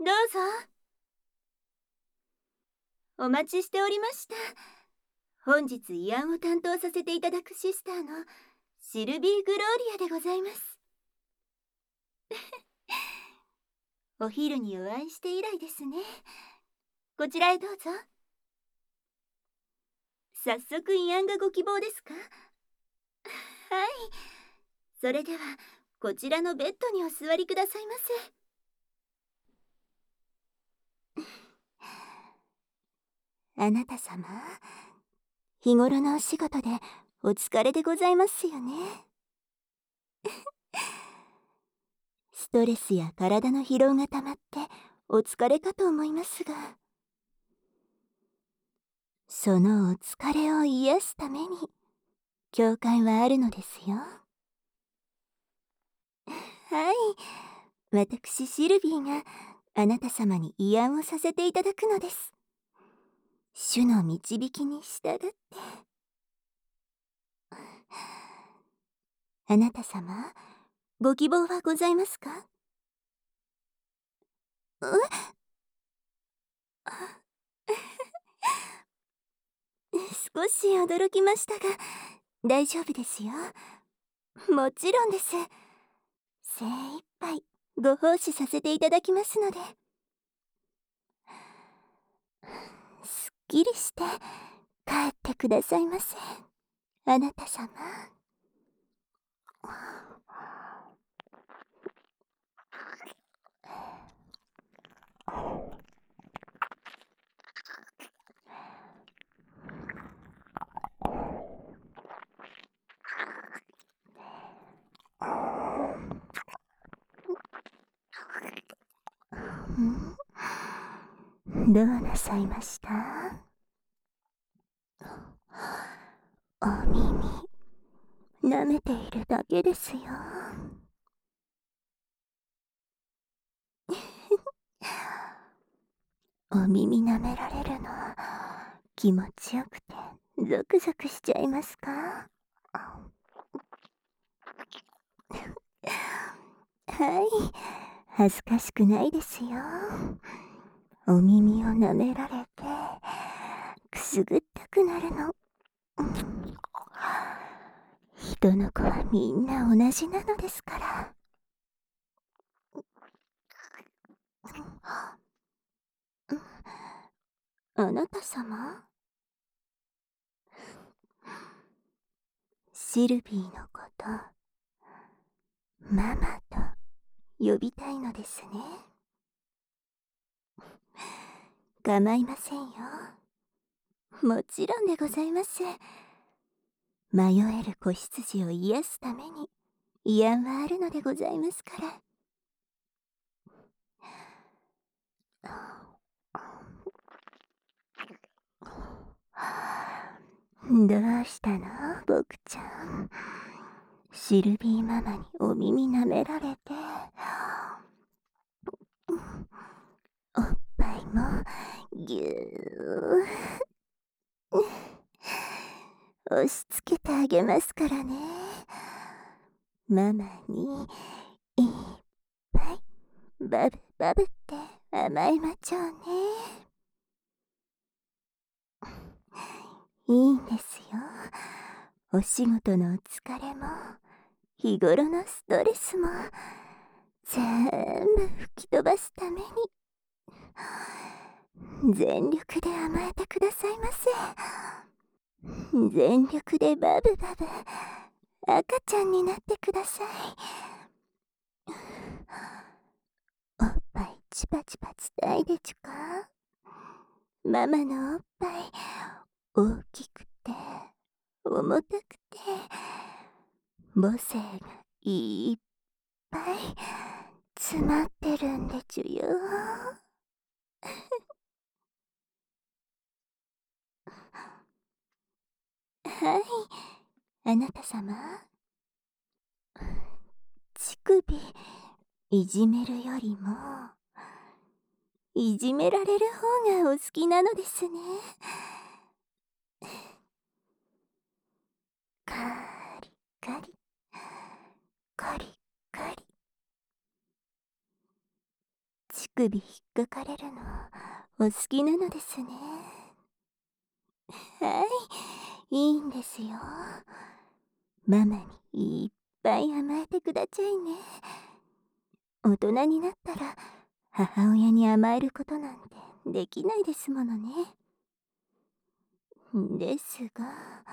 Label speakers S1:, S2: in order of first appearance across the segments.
S1: どうぞ。お待ちしておりました。本日慰安を担当させていただくシスターのシルビー・グローリアでございます。お昼にお会いして以来ですね。こちらへどうぞ。早速慰安がご希望ですか？はい。それではこちらのベッドにお座りくださいませ。あなた様、日頃のお仕事でお疲れでございますよね。ストレスや体の疲労がたまってお疲れかと思いますが、そのお疲れを癒すために教会はあるのですよ。はい、私シルビーがあなた様に慰安をさせていただくのです。主の導きに従って。あなた様、ご希望はございますか？少し驚きましたが、大丈夫ですよ。もちろんです。精一杯ご奉仕させていただきますので。すっきりして帰ってくださいませ、あなた様。どうなさいました？お耳舐めているだけですよ。お耳舐められるの気持ちよくてゾクゾクしちゃいますか？はい、恥ずかしくないですよ。お耳を舐められてくすぐったくなるの。人の子はみんな同じなのですから。あなた様、シルビーのことママと呼びたいのですね。構いませんよ。もちろんでございます。迷える子羊を癒すために慰安はあるのでございますから。どうしたの、僕ちゃん。シルビーママにお耳舐められて、おっぱいもぎゅー押し付けてあげますからね。ママにいっぱいバブバブって甘えまちょうね。いいんですよ。お仕事のお疲れも日頃のストレスも全部吹き飛ばすために全力で甘えてくださいませ。全力でバブバブ赤ちゃんになってください。おっぱいチパチパ伝いでちゅか？ママのおっぱい大きくて重たくて母性がいっぱい詰まってるんでちゅよ。はい、あなた様。乳首いじめるよりもいじめられる方がお好きなのですね。カリカリカリカリ、乳首引っかかれるのお好きなのですね。はい、いいんですよ。ママにいっぱい甘えてくだちゃいね。大人になったら母親に甘えることなんてできないですものね。ですが、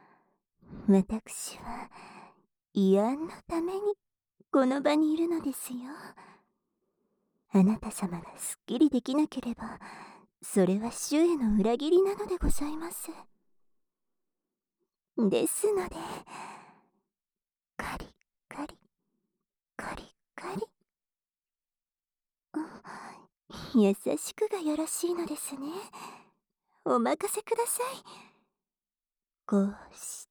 S1: 私は慰安のためにこの場にいるのですよ。あなた様がすっきりできなければ、それは主への裏切りなのでございます。ですので、カリカリ、カリカリ。優しくがよろしいのですね。お任せください。こうして、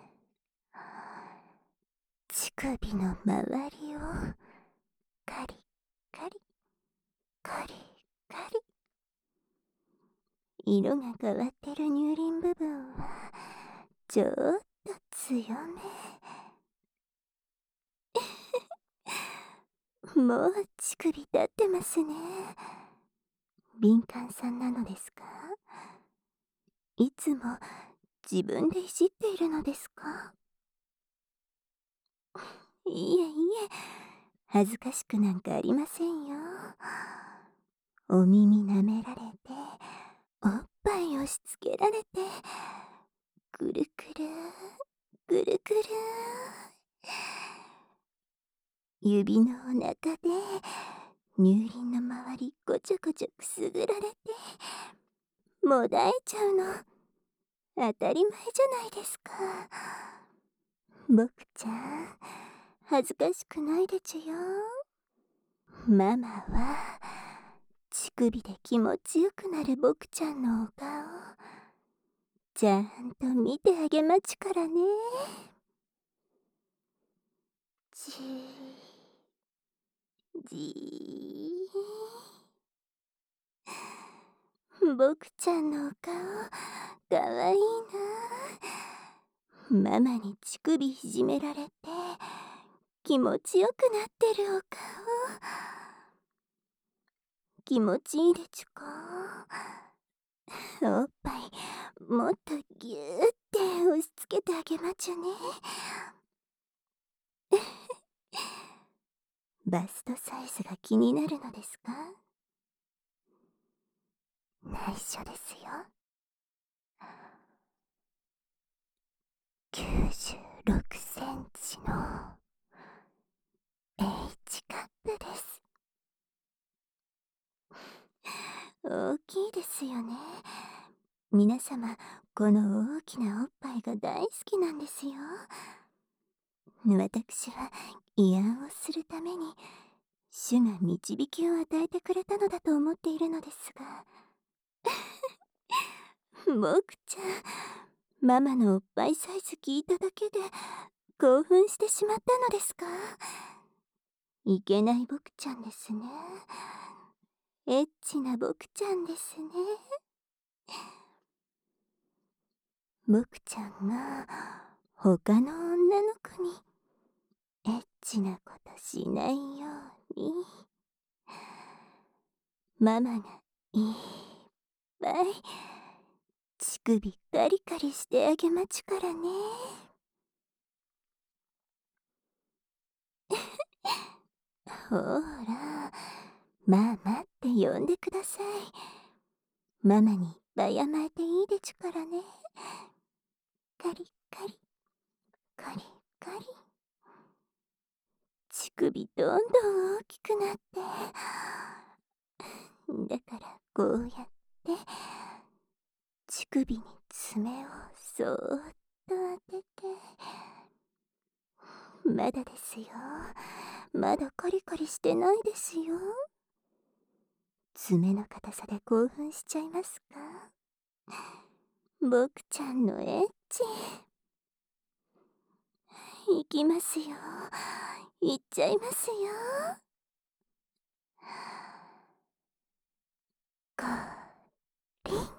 S1: 乳首の周りを、カリカリ、カリカリ。色が変わってる乳輪部分は、ちょっと強め。もう乳首立ってますね。敏感さんなのですか？いつも自分でいじっているのですか？いえいえ、恥ずかしくなんかありませんよ。お耳舐められて、おっぱい押し付けられて、くるくる、くるくる。指のお腹で、乳輪の周りごちょごちょくすぐられて、もだえちゃうの。当たり前じゃないですか。僕ちゃん、恥ずかしくないでちゅよ。ママは、乳首で気持ちよくなる僕ちゃんのお顔、ちゃんと見てあげまちゅからね。じー、じー。僕ちゃんのお顔、かわいいな。ママに乳首いじめられて、気持ちよくなってるお顔。気持ちいいでちゅか？おっぱい、もっとぎゅーって押し付けてあげまちゅね。バストサイズが気になるのですか？内緒ですよ。96センチの H カップです。大きいですよね。皆様、この大きなおっぱいが大好きなんですよ。私は慰安をするために、主が導きを与えてくれたのだと思っているのですが、僕ちゃん、ママのおっぱいサイズ聞いただけで興奮してしまったのですか？いけない僕ちゃんですね。エッチな僕ちゃんですね。僕ちゃんが他の女の子にエッチなことしないように、ママがいっぱい乳首カリカリしてあげまちゅからね。ほら、ママって呼んでください。ママにいっぱい甘えていいでちゅからね。カリカリ、カリカリ。乳首どんどん大きくなって。だからこうやって乳首に爪をそーっと当てて。まだですよ。まだカリカリしてないですよ。爪の硬さで興奮しちゃいますか？僕ちゃんのエッチ。いきますよ。いっちゃいますよ。こりん。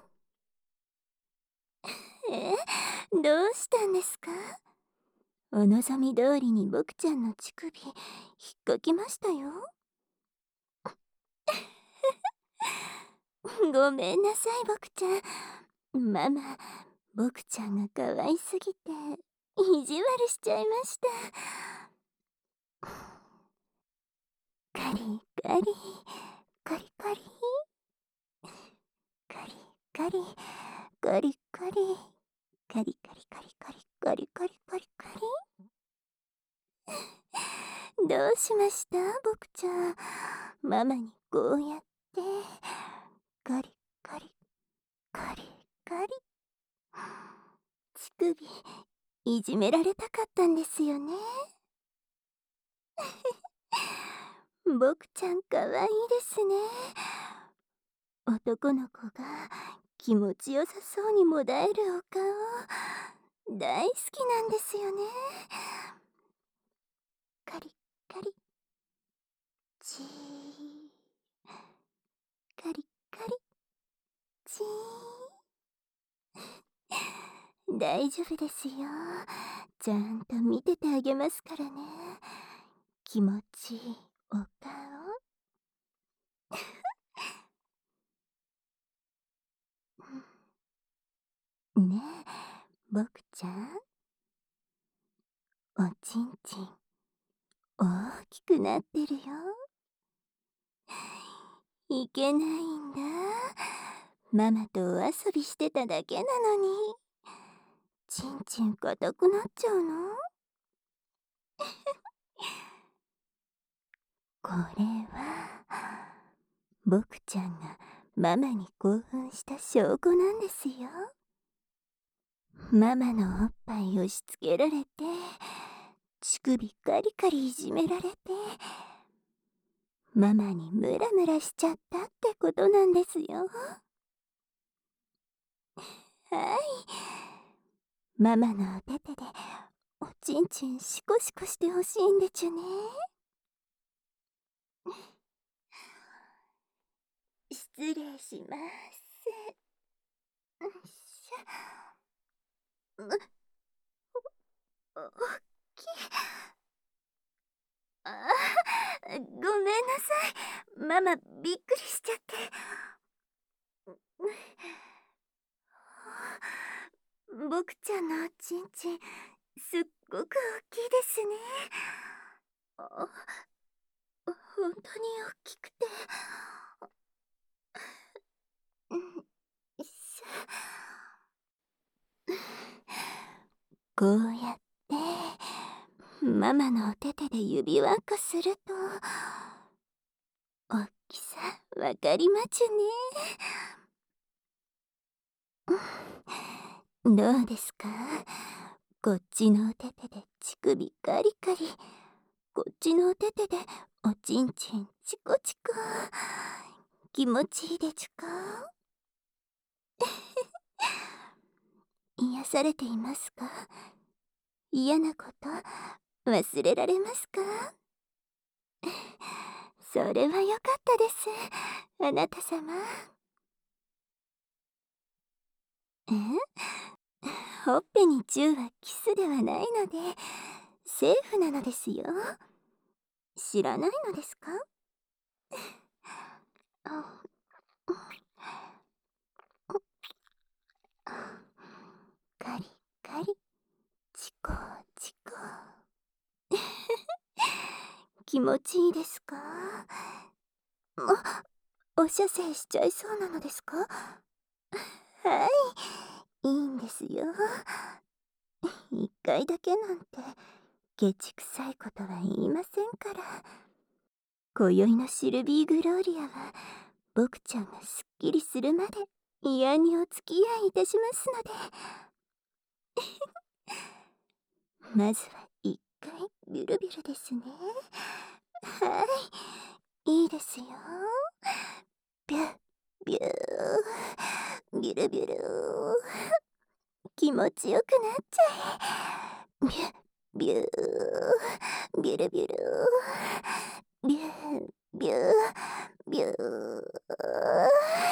S1: どうしたんですか？お望み通りに僕ちゃんの乳首引っかきましたよ。 ごめんなさい、ボクちゃん。ママ、ボクちゃんが可愛すぎて、意地悪しちゃいました。カリカリ、カリカリ、カリカリ、カリカリ、カリカリカリカリカリカリカリカリ。どうしましたボクちゃん。ママにこうやって、カリカリ、カリカリ。乳首、いじめられたかったんですよね。ボクちゃんかわいいですね。男の子が気持ちよさそうにもだえるお顔、大好きなんですよね。カリカリ、チー、カリカリ、チー。大丈夫ですよ。ちゃんと見ててあげますからね。気持ちいいお顔。ねえ、ボクちゃん。おちんちん、大きくなってるよ。いけないんだ。ママとお遊びしてただけなのに。ちんちん硬くなっちゃうの？これは、ボクちゃんがママに興奮した証拠なんですよ。ママのおっぱい押し付けられて、乳首カリカリいじめられて、ママにムラムラしちゃったってことなんですよ。はい。ママのお手手でおちんちんシコシコしてほしいんでちゅね。失礼します。よいしょ。おっきい。ごめんなさい。ママびっくりしちゃって。ボクちゃんのおちんちん、すっごく大きいですね。あ、本当に大きくて。よいしょ。こうやって、ママのお手手で指輪っこすると、おっきさ、わかりまちゅね。どうですか？こっちのお手手で乳首カリカリ、こっちのお手手でおちんちんチコチコ。気持ちいいでちゅか？癒されていますか？嫌なこと忘れられますか？それはよかったです、あなた様。ほっぺにチューはキスではないので、セーフなのですよ。知らないのですか？あ、カリカリ、チコチコ。気持ちいいですか？お射精しちゃいそうなのですか？はい、いいんですよ。一回だけなんて、ケチくさいことは言いませんから。今宵のシルビー・グローリアは、僕ちゃんがすっきりするまで、嫌にお付き合いいたしますので。まずは一回、ビュルビュルですね。はい、いいですよ。ビュ、ビュー、ビュルビュル。気持ちよくなっちゃえ。ビュ、ビュー、ビュルビュル。ビュー、ビュー、ビュー。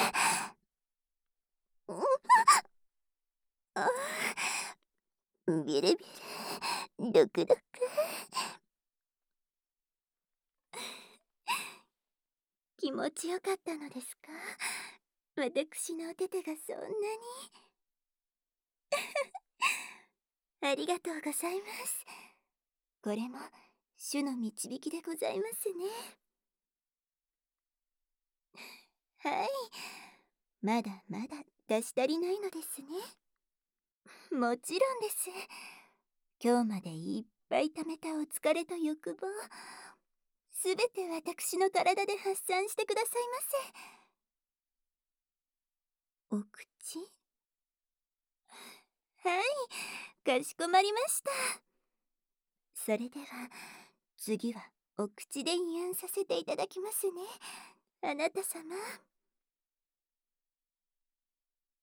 S1: ビルビル、ドクドク。気持ちよかったのですか？ 私のお手手がそんなに。ありがとうございます。これも主の導きでございますね。はい。まだまだ出し足りないのですね。もちろんです。今日までいっぱい溜めたお疲れと欲望、すべて私の体で発散してくださいませ。お口？はい、かしこまりました。それでは、次はお口で慰安させていただきますね。あなた様。